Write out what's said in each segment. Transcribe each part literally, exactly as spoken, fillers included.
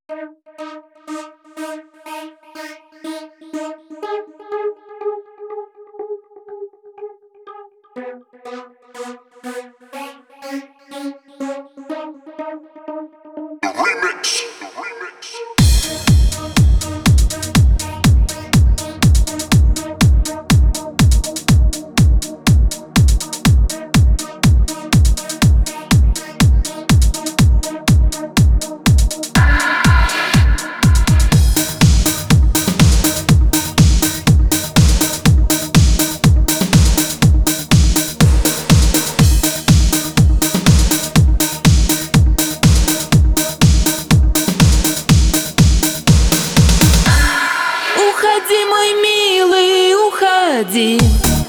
Уходи, мой милый, уходи.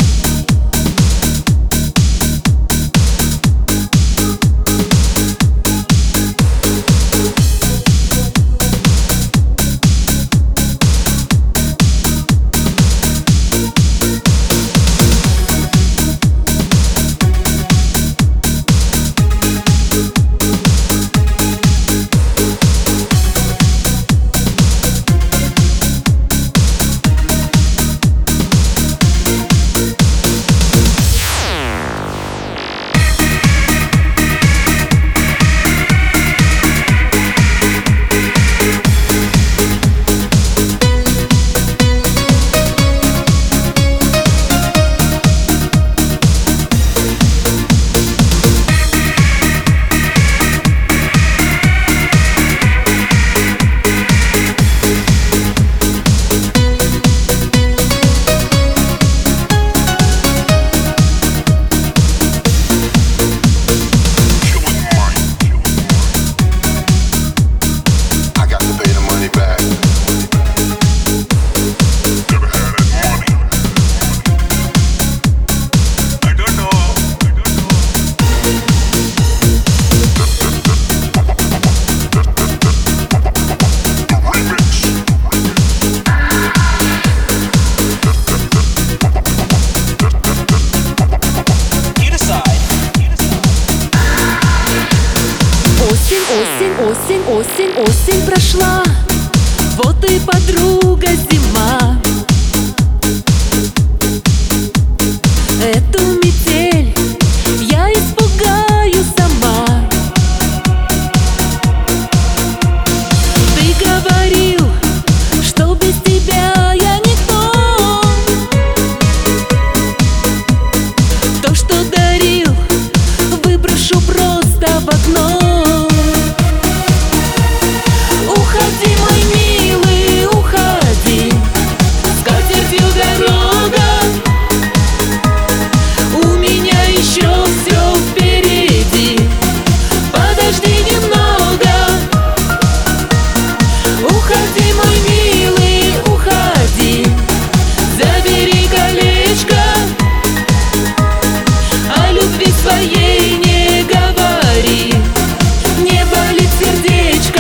Осень, осень, осень, осень прошла, вот и подруга зима. Эту метель я испугаю сама. Ты говорил, что без тебя я никто. То, что дарил, выброшу просто в окно. Уходи, мой милый, уходи, с катертью дорога. У меня еще все впереди, подожди немного. Уходи, мой милый, уходи, забери колечко. О любви своей не говори, не болит сердечко.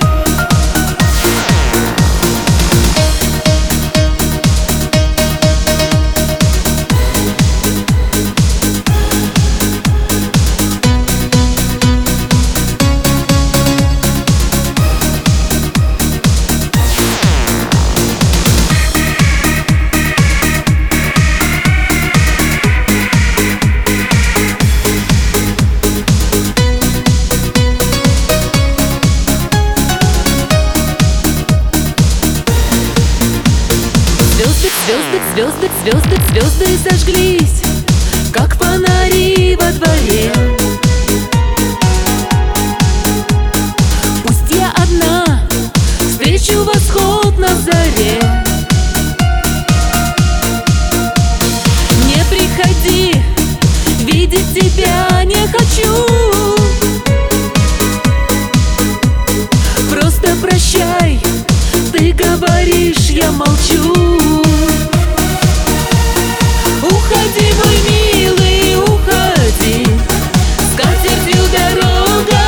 Звезды, звезды, звезды, звезды зажглись, как фонари во дворе. Пусть я одна встречу восход на заре. Не приходи, видеть тебя не хочу. Просто прощай, ты говоришь, я молчу. Уходи, мой милый, уходи, с катертью дорога.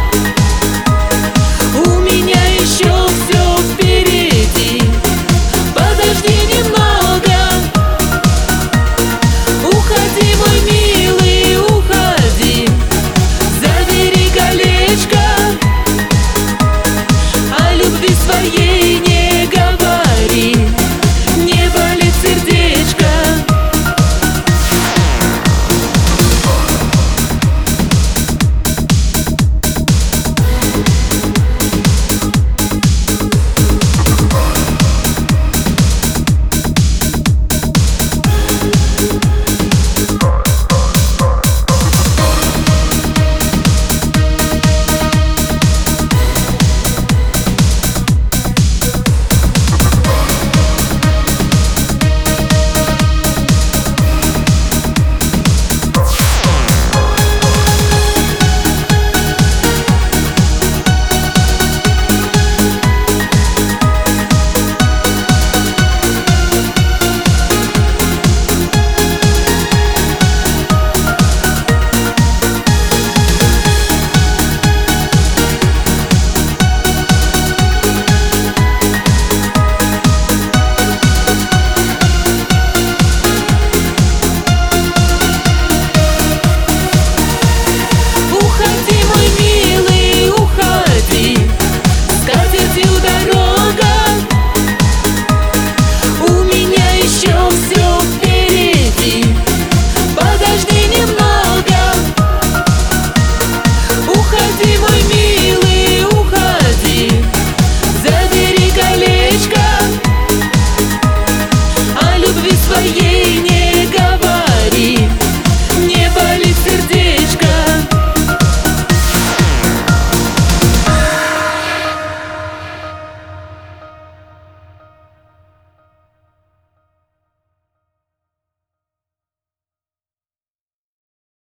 У меня еще все впереди, подожди немного. Уходи, мой милый, уходи, забери колечко. О твоей